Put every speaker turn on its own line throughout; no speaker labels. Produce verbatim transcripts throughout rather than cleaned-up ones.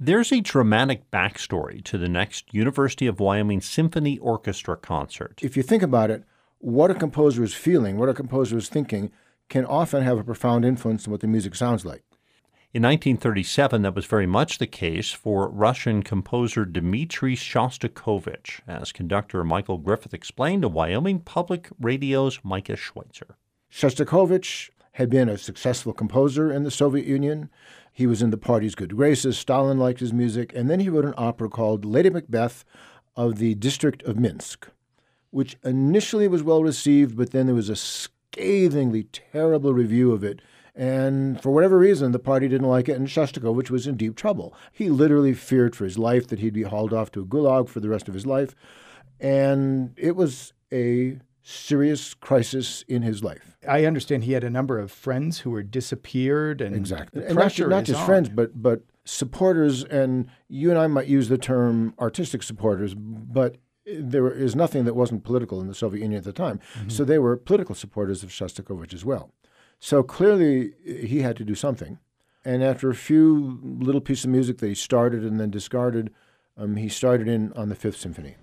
There's a dramatic backstory to the next University of Wyoming Symphony Orchestra concert.
If you think about it, what a composer is feeling, what a composer is thinking, can often have a profound influence on what the music sounds like.
In nineteen thirty-seven, that was very much the case for Russian composer Dmitri Shostakovich, as conductor Michael Griffith explained to Wyoming Public Radio's Micah Schweitzer.
Shostakovich had been a successful composer in the Soviet Union. He was in the party's good graces. Stalin liked his music. And then he wrote an opera called Lady Macbeth of the District of Minsk, which initially was well received, but then there was a scathingly terrible review of it. And for whatever reason, the party didn't like it, and Shostakovich was in deep trouble. He literally feared for his life, that he'd be hauled off to a gulag for the rest of his life. And it was a serious crisis in his life.
I understand he had a number of friends who were disappeared, and
exactly,
the
and not,
pressure
not
is
just
on.
friends, but but supporters. And you and I might use the term artistic supporters, but there is nothing that wasn't political in the Soviet Union at the time. Mm-hmm. So they were political supporters of Shostakovich as well. So clearly he had to do something. And after a few little pieces of music that he started and then discarded, um, he started in on the Fifth Symphony.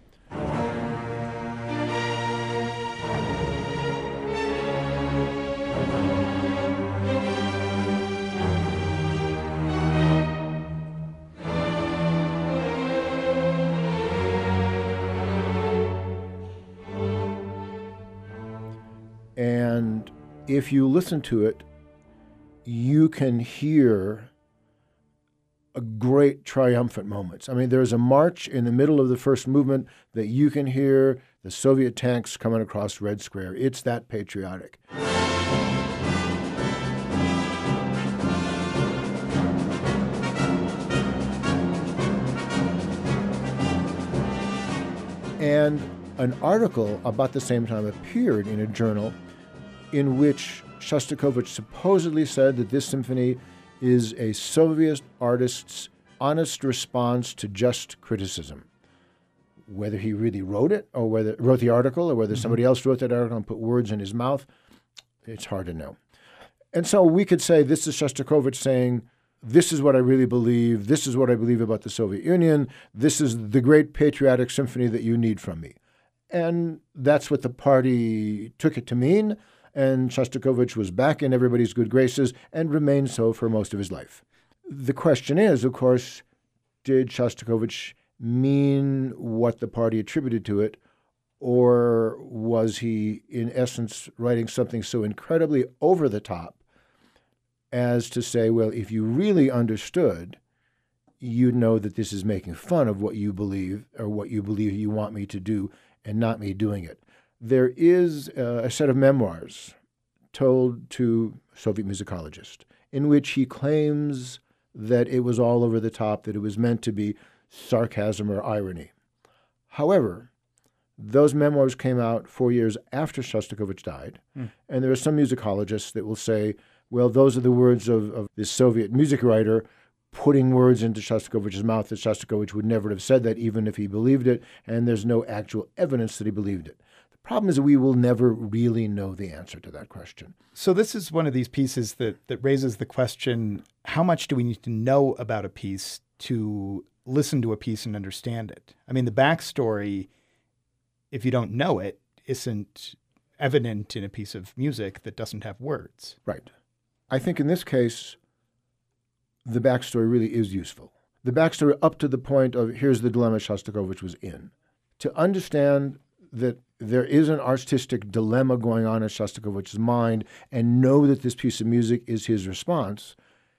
And if you listen to it, you can hear a great triumphant moments. I mean, there's a march in the middle of the first movement that you can hear the Soviet tanks coming across Red Square. It's that patriotic. And an article about the same time appeared in a journal in which Shostakovich supposedly said that this symphony is a Soviet artist's honest response to just criticism. Whether he really wrote it, or whether wrote the article, or whether mm-hmm. somebody else wrote that article and put words in his mouth, it's hard to know. And so we could say this is Shostakovich saying, this is what I really believe, this is what I believe about the Soviet Union, this is the great patriotic symphony that you need from me. And that's what the party took it to mean. And Shostakovich was back in everybody's good graces and remained so for most of his life. The question is, of course, did Shostakovich mean what the party attributed to it, or was he, in essence, writing something so incredibly over the top as to say, well, if you really understood, you'd know that this is making fun of what you believe, or what you believe you want me to do, and not me doing it. There is uh, a set of memoirs told to a Soviet musicologist in which he claims that it was all over the top, that it was meant to be sarcasm or irony. However, those memoirs came out four years after Shostakovich died, mm. and there are some musicologists that will say, well, those are the words of, of this Soviet music writer putting words into Shostakovich's mouth, that Shostakovich would never have said that even if he believed it, and there's no actual evidence that he believed it. Problem is that we will never really know the answer to that question.
So this is one of these pieces that, that raises the question, how much do we need to know about a piece to listen to a piece and understand it? I mean, the backstory, if you don't know it, isn't evident in a piece of music that doesn't have words.
Right. I think in this case, the backstory really is useful. The backstory up to the point of here's the dilemma Shostakovich was in. To understand that there is an artistic dilemma going on in Shostakovich's mind and know that this piece of music is his response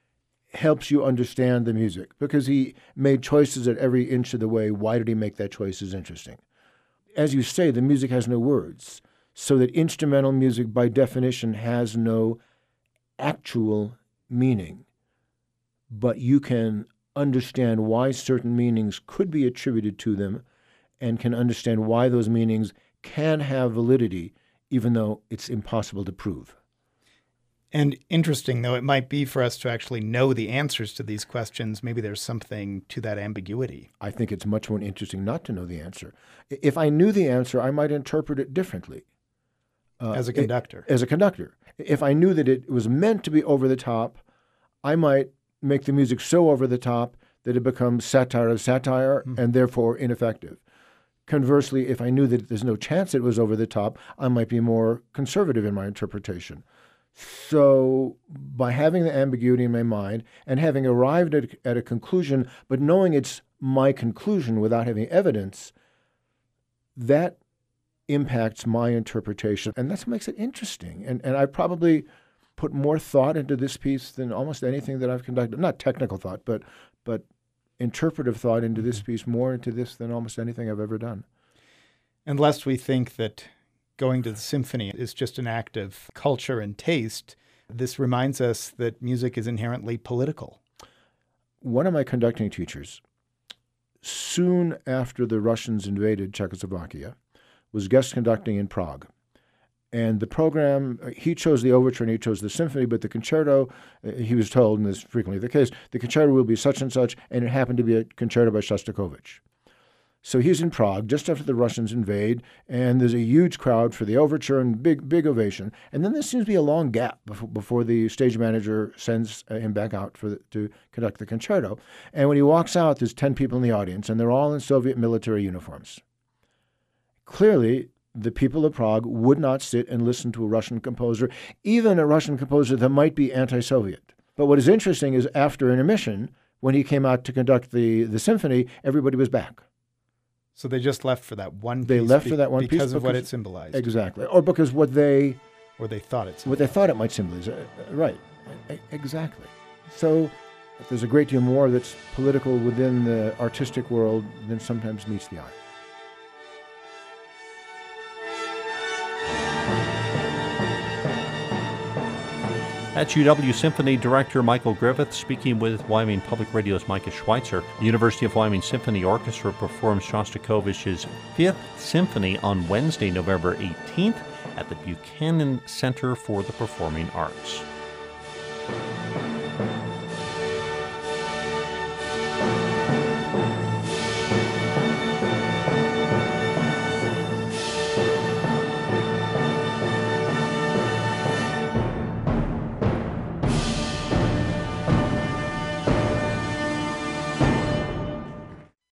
helps you understand the music, because he made choices at every inch of the way. Why did he make that choice is interesting. As you say, the music has no words, so that instrumental music by definition has no actual meaning. But you can understand why certain meanings could be attributed to them and can understand why those meanings can have validity, even though it's impossible to prove.
And interesting, though it might be for us to actually know the answers to these questions, maybe there's something to that ambiguity.
I think it's much more interesting not to know the answer. If I knew the answer, I might interpret it differently.
Uh, as a conductor.
As a conductor. If I knew that it was meant to be over the top, I might make the music so over the top that it becomes satire of satire
Mm.
and therefore ineffective. Conversely, if I knew that there's no chance it was over the top, I might be more conservative in my interpretation. So by having the ambiguity in my mind and having arrived at, at a conclusion, but knowing it's my conclusion without having evidence, that impacts my interpretation. And that's what makes it interesting. And, and I probably put more thought into this piece than almost anything that I've conducted. Not technical thought, but but interpretive thought into this piece, more into this than almost anything I've ever done.
And lest we think that going to the symphony is just an act of culture and taste, this reminds us that music is inherently political.
One of my conducting teachers, soon after the Russians invaded Czechoslovakia, was guest conducting in Prague. And the program, he chose the overture and he chose the symphony, but the concerto, he was told, and this is frequently the case, the concerto will be such and such, and it happened to be a concerto by Shostakovich. So he's in Prague just after the Russians invade, and there's a huge crowd for the overture and big, big ovation. And then there seems to be a long gap before, before the stage manager sends him back out for the, to conduct the concerto. And when he walks out, there's ten people in the audience, and they're all in Soviet military uniforms. Clearly, the people of Prague would not sit and listen to a Russian composer, even a Russian composer that might be anti-Soviet. But what is interesting is after intermission, when he came out to conduct the, the symphony, everybody was back.
So they just left for that one piece.
They left
be-
for that one piece
because of what
because-
it symbolized.
Exactly. Or because what they
Or they thought it
what
symbolized.
they thought it might symbolize. Uh, Right. E- Exactly. So there's a great deal more that's political within the artistic world than sometimes meets the eye.
That's U W Symphony Director Michael Griffith speaking with Wyoming Public Radio's Micah Schweitzer. The University of Wyoming Symphony Orchestra performs Shostakovich's Fifth Symphony on Wednesday, November eighteenth at the Buchanan Center for the Performing Arts.